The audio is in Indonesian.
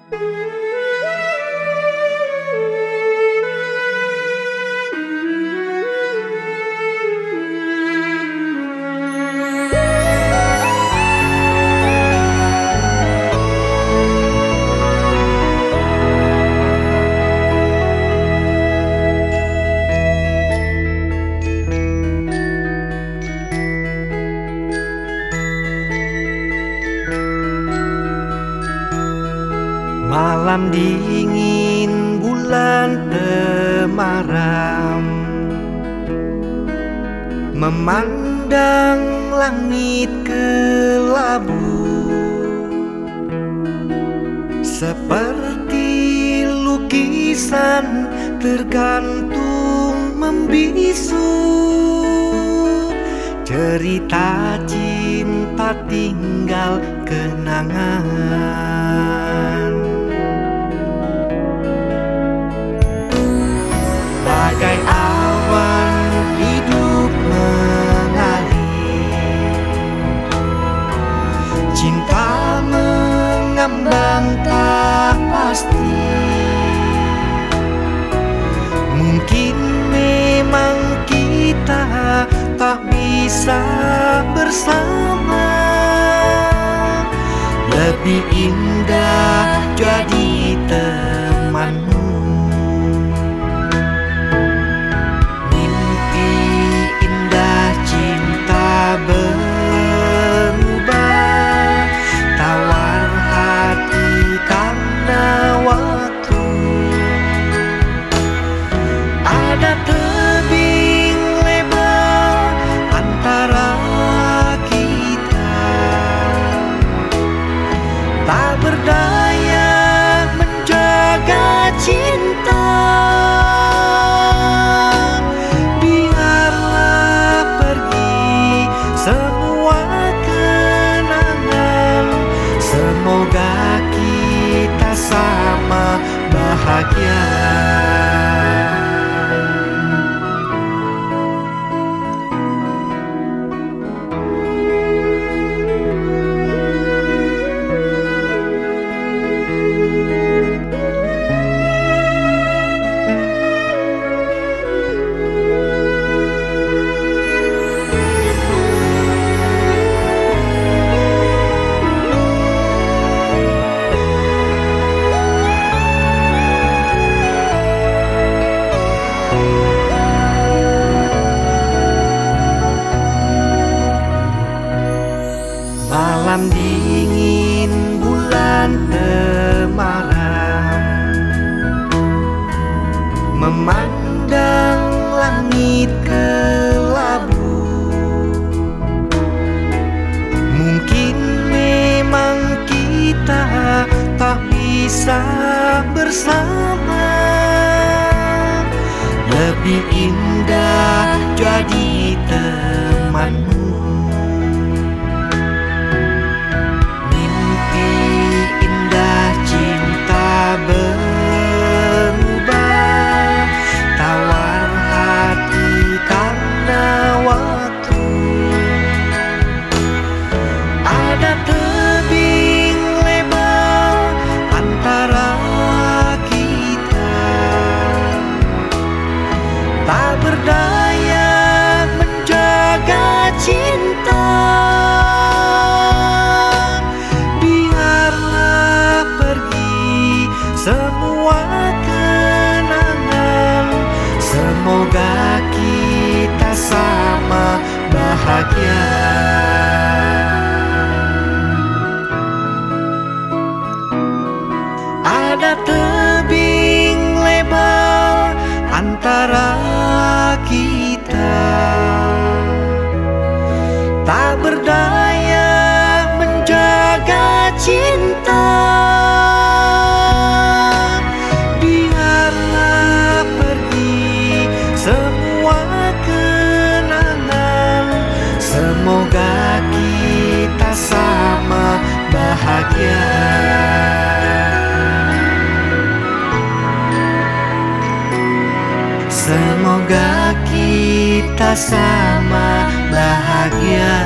Malam dingin bulan temaram, memandang langit kelabu, seperti lukisan tergantung membisu. Cerita cinta tinggal kenangan, bagai awan hidup mengalir, cinta mengambang tak pasti. Mungkin memang kita tak bisa bersama, lebih indah jadi temanmu. Berubah tawar hati karena waktu, ada tebing lebar antara kita, tak berdaya menjaga cinta. Semoga kita sama bahagia. Malam dingin bulan temaram, memandang langit kelabu, mungkin memang kita tak bisa bersama, lebih indah jadi temanmu. Berubah tawar hati karena waktu, ada tebing lebar antara kita, tak berdaya menjaga cinta. Semua kenangan, semoga kita sama bahagia. Ada tebing lebar antara kita, tak berdaya menjaga cinta. Semoga kita sama bahagia. Semoga kita sama bahagia.